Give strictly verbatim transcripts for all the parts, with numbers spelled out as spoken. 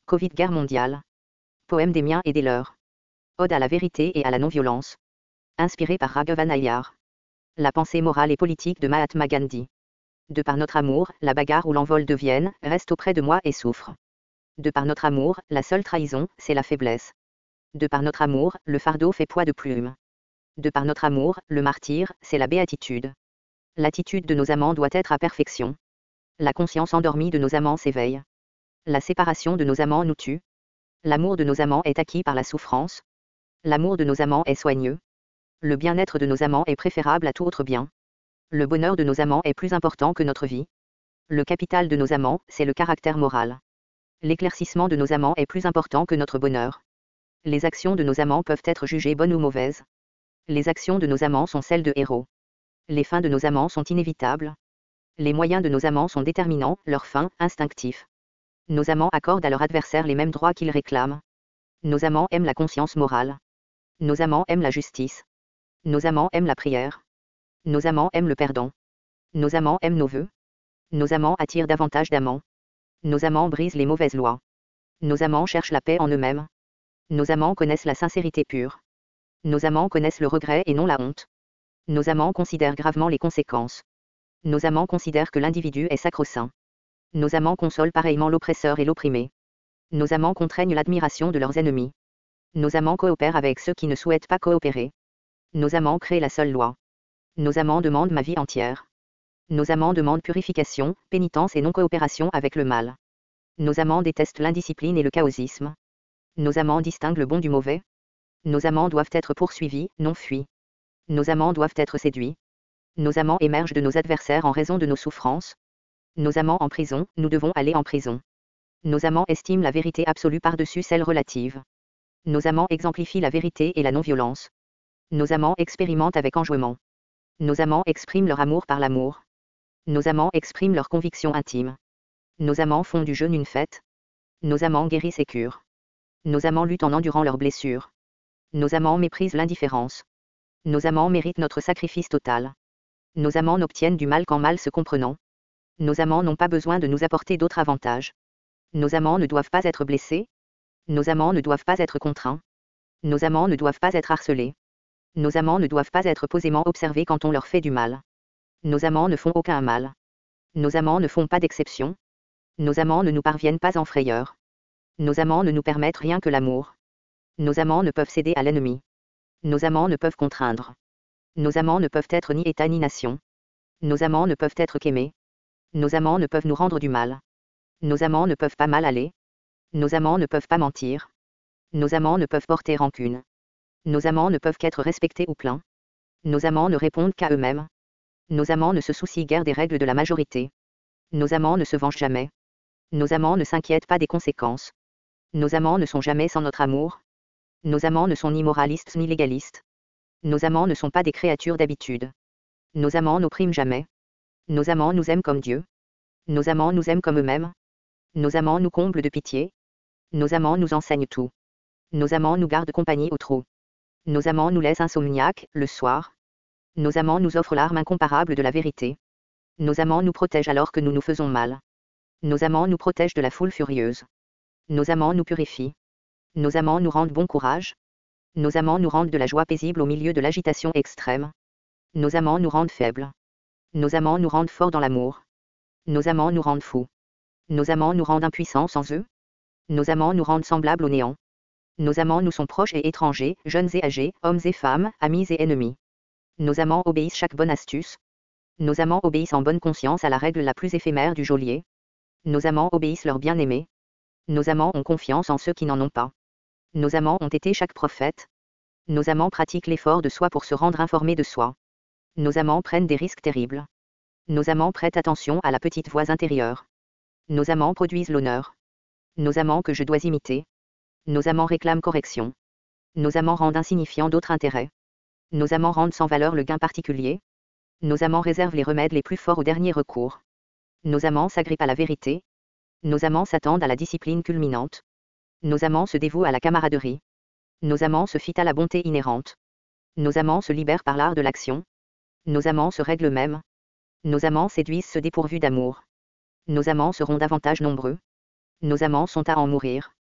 Covid guerre mondiale. Poème des miens et des leurs. Ode à la vérité et à la non-violence. Inspiré par Raghavan Iyer. La pensée morale et politique de Mahatma Gandhi. De par notre amour, la bagarre ou l'envol deviennent, reste auprès de moi et souffre. De par notre amour, la seule trahison, c'est la faiblesse. De par notre amour, le fardeau fait poids de plume. De par notre amour, le martyre, c'est la béatitude. L'attitude de nos amants doit être à perfection. La conscience endormie de nos amants s'éveille. La séparation de nos amants nous tue. L'amour de nos amants est acquis par la souffrance. L'amour de nos amants est soigneux. Le bien-être de nos amants est préférable à tout autre bien. Le bonheur de nos amants est plus important que notre vie. Le capital de nos amants, c'est le caractère moral. L'éclaircissement de nos amants est plus important que notre bonheur. Les actions de nos amants peuvent être jugées bonnes ou mauvaises. Les actions de nos amants sont celles de héros. Les fins de nos amants sont inévitables. Les moyens de nos amants sont déterminants, leurs fins, instinctifs. Nos amants accordent à leur adversaire les mêmes droits qu'ils réclament. Nos amants aiment la conscience morale. Nos amants aiment la justice. Nos amants aiment la prière. Nos amants aiment le pardon. Nos amants aiment nos vœux. Nos amants attirent davantage d'amants. Nos amants brisent les mauvaises lois. Nos amants cherchent la paix en eux-mêmes. Nos amants connaissent la sincérité pure. Nos amants connaissent le regret et non la honte. Nos amants considèrent gravement les conséquences. Nos amants considèrent que l'individu est sacro-saint. Nos amants consolent pareillement l'oppresseur et l'opprimé. Nos amants contraignent l'admiration de leurs ennemis. Nos amants coopèrent avec ceux qui ne souhaitent pas coopérer. Nos amants créent la seule loi. Nos amants demandent ma vie entière. Nos amants demandent purification, pénitence et non-coopération avec le mal. Nos amants détestent l'indiscipline et le chaosisme. Nos amants distinguent le bon du mauvais. Nos amants doivent être poursuivis, non fuis. Nos amants doivent être séduits. Nos amants émergent de nos adversaires en raison de nos souffrances. Nos amants en prison, nous devons aller en prison. Nos amants estiment la vérité absolue par-dessus celle relative. Nos amants exemplifient la vérité et la non-violence. Nos amants expérimentent avec enjouement. Nos amants expriment leur amour par l'amour. Nos amants expriment leurs convictions intimes. Nos amants font du jeûne une fête. Nos amants guérissent et curent. Nos amants luttent en endurant leurs blessures. Nos amants méprisent l'indifférence. Nos amants méritent notre sacrifice total. Nos amants n'obtiennent du mal qu'en mal se comprenant. Nos amants n'ont pas besoin de nous apporter d'autres avantages. Nos amants ne doivent pas être blessés. Nos amants ne doivent pas être contraints. Nos amants ne doivent pas être harcelés. Nos amants ne doivent pas être posément observés quand on leur fait du mal. Nos amants ne font aucun mal. Nos amants ne font pas d'exception. Nos amants ne nous parviennent pas en frayeur. Nos amants ne nous permettent rien que l'amour. Nos amants ne peuvent céder à l'ennemi. Nos amants ne peuvent contraindre. Nos amants ne peuvent être ni État ni nation. Nos amants ne peuvent être qu'aimés. Nos amants ne peuvent nous rendre du mal. Nos amants ne peuvent pas mal aller. Nos amants ne peuvent pas mentir. Nos amants ne peuvent porter rancune. Nos amants ne peuvent qu'être respectés ou plaints. Nos amants ne répondent qu'à eux-mêmes. Nos amants ne se soucient guère des règles de la majorité. Nos amants ne se vengent jamais. Nos amants ne s'inquiètent pas des conséquences. Nos amants ne sont jamais sans notre amour. Nos amants ne sont ni moralistes ni légalistes. Nos amants ne sont pas des créatures d'habitude. Nos amants n'oppriment jamais. Nos amants nous aiment comme Dieu. Nos amants nous aiment comme eux-mêmes. Nos amants nous comblent de pitié. Nos amants nous enseignent tout. Nos amants nous gardent compagnie au trot. Nos amants nous laissent insomniaques, le soir. Nos amants nous offrent l'arme incomparable de la vérité. Nos amants nous protègent alors que nous nous faisons mal. Nos amants nous protègent de la foule furieuse. Nos amants nous purifient. Nos amants nous rendent bon courage. Nos amants nous rendent de la joie paisible au milieu de l'agitation extrême. Nos amants nous rendent faibles. Nos amants nous rendent forts dans l'amour. Nos amants nous rendent fous. Nos amants nous rendent impuissants sans eux. Nos amants nous rendent semblables au néant. Nos amants nous sont proches et étrangers, jeunes et âgés, hommes et femmes, amis et ennemis. Nos amants obéissent chaque bonne astuce. Nos amants obéissent en bonne conscience à la règle la plus éphémère du geôlier. Nos amants obéissent leurs bien-aimés. Nos amants ont confiance en ceux qui n'en ont pas. Nos amants ont été chaque prophète. Nos amants pratiquent l'effort de soi pour se rendre informés de soi. Nos amants prennent des risques terribles. Nos amants prêtent attention à la petite voix intérieure. Nos amants produisent l'honneur. Nos amants que je dois imiter. Nos amants réclament correction. Nos amants rendent insignifiant d'autres intérêts. Nos amants rendent sans valeur le gain particulier. Nos amants réservent les remèdes les plus forts au dernier recours. Nos amants s'agrippent à la vérité. Nos amants s'attendent à la discipline culminante. Nos amants se dévouent à la camaraderie. Nos amants se fient à la bonté inhérente. Nos amants se libèrent par l'art de l'action. Nos amants se règlent eux-mêmes. Nos amants séduisent ceux dépourvus d'amour. Nos amants seront davantage nombreux. Nos amants sont à en mourir.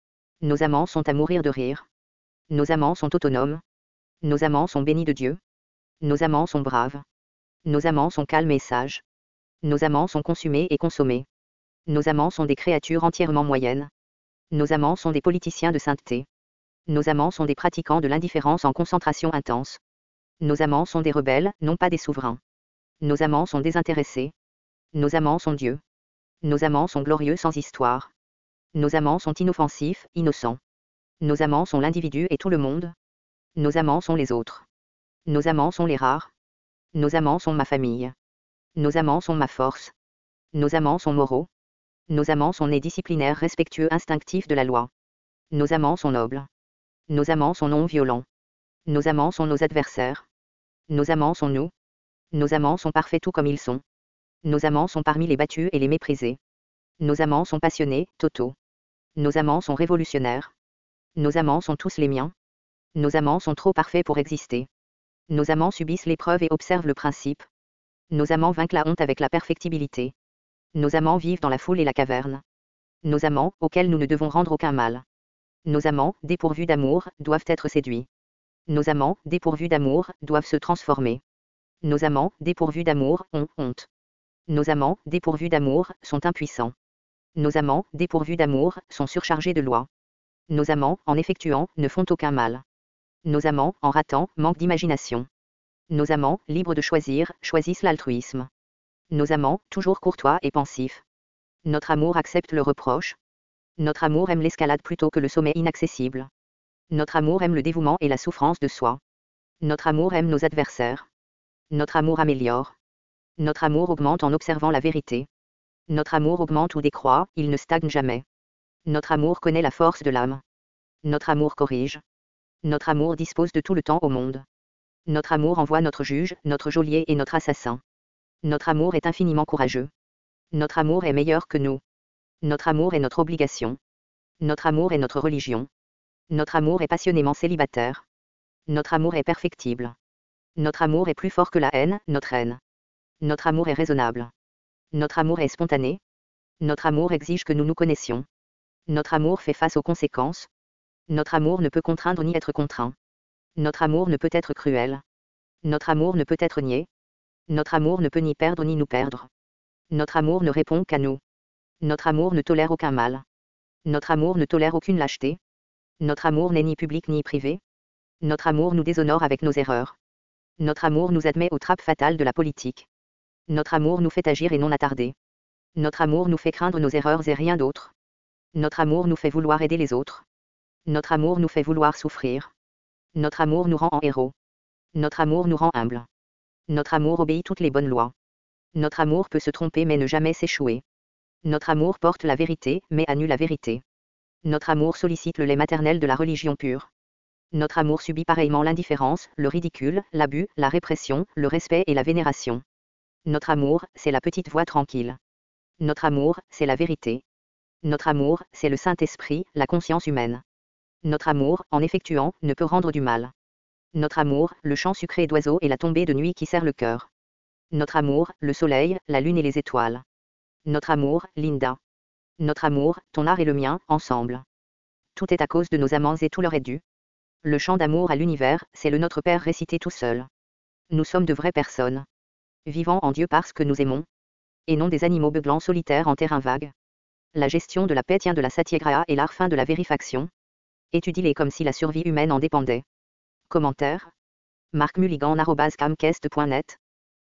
Nos amants sont à mourir de rire. Nos amants sont autonomes. Nos amants sont bénis de Dieu. Nos amants sont braves. Nos amants sont calmes et sages. Nos amants sont consumés et consommés. Nos amants sont des créatures entièrement moyennes. Nos amants sont des politiciens de sainteté. Nos amants sont des pratiquants de l'indifférence en concentration intense. Nos amants sont des rebelles, non pas des souverains. Nos amants sont désintéressés. Nos amants sont Dieu. Nos amants sont glorieux sans histoire. Nos amants sont inoffensifs, innocents. Nos amants sont l'individu et tout le monde. Nos amants sont les autres. Nos amants sont les rares. Nos amants sont ma famille. Nos amants sont ma force. Nos amants sont moraux. Nos amants sont nés disciplinaires respectueux instinctifs de la loi. Nos amants sont nobles. Nos amants sont non violents. Nos amants sont nos adversaires. Nos amants sont nous. Nos amants sont parfaits tout comme ils sont. Nos amants sont parmi les battus et les méprisés. Nos amants sont passionnés, totaux. Nos amants sont révolutionnaires. Nos amants sont tous les miens. Nos amants sont trop parfaits pour exister. Nos amants subissent l'épreuve et observent le principe. Nos amants vainquent la honte avec la perfectibilité. Nos amants vivent dans la foule et la caverne. Nos amants, auxquels nous ne devons rendre aucun mal. Nos amants, dépourvus d'amour, doivent être séduits. Nos amants, dépourvus d'amour, doivent se transformer. Nos amants, dépourvus d'amour, ont honte. Nos amants, dépourvus d'amour, sont impuissants. Nos amants, dépourvus d'amour, sont surchargés de loi. Nos amants, en effectuant, ne font aucun mal. Nos amants, en ratant, manquent d'imagination. Nos amants, libres de choisir, choisissent l'altruisme. Nos amants, toujours courtois et pensifs. Notre amour accepte le reproche. Notre amour aime l'escalade plutôt que le sommet inaccessible. Notre amour aime le dévouement et la souffrance de soi. Notre amour aime nos adversaires. Notre amour améliore. Notre amour augmente en observant la vérité. Notre amour augmente ou décroît, il ne stagne jamais. Notre amour connaît la force de l'âme. Notre amour corrige. Notre amour dispose de tout le temps au monde. Notre amour envoie notre juge, notre geôlier et notre assassin. Notre amour est infiniment courageux. Notre amour est meilleur que nous. Notre amour est notre obligation. Notre amour est notre religion. Notre amour est passionnément célibataire. Notre amour est perfectible. Notre amour est plus fort que la haine, notre haine. Notre amour est raisonnable. Notre amour est spontané. Notre amour exige que nous nous connaissions. Notre amour fait face aux conséquences. Notre amour ne peut contraindre ni être contraint. Notre amour ne peut être cruel. Notre amour ne peut être nié. Notre amour ne peut ni perdre ni nous perdre. Notre amour ne répond qu'à nous. Notre amour ne tolère aucun mal. Notre amour ne tolère aucune lâcheté. Notre amour n'est ni public ni privé. Notre amour nous déshonore avec nos erreurs. Notre amour nous admet aux trappes fatales de la politique. Notre amour nous fait agir et non attarder. Notre amour nous fait craindre nos erreurs et rien d'autre. Notre amour nous fait vouloir aider les autres. Notre amour nous fait vouloir souffrir. Notre amour nous rend en héros. Notre amour nous rend humbles. Notre amour obéit toutes les bonnes lois. Notre amour peut se tromper mais ne jamais s'échouer. Notre amour porte la vérité, mais annule la vérité. Notre amour sollicite le lait maternel de la religion pure. Notre amour subit pareillement l'indifférence, le ridicule, l'abus, la répression, le respect et la vénération. Notre amour, c'est la petite voix tranquille. Notre amour, c'est la vérité. Notre amour, c'est le Saint-Esprit, la conscience humaine. Notre amour, en effectuant, ne peut rendre du mal. Notre amour, le chant sucré d'oiseaux et la tombée de nuit qui serre le cœur. Notre amour, le soleil, la lune et les étoiles. Notre amour, Linda. Notre amour, ton art et le mien, ensemble. Tout est à cause de nos amants et tout leur est dû. Le chant d'amour à l'univers, c'est le Notre Père récité tout seul. Nous sommes de vraies personnes. Vivant en Dieu parce que nous aimons. Et non des animaux beuglants solitaires en terrain vague. La gestion de la paix tient de la satyagraha et l'art fin de la vérifaction. Étudie-les comme si la survie humaine en dépendait. Commentaire. Marc Mulligan arobase camcast point net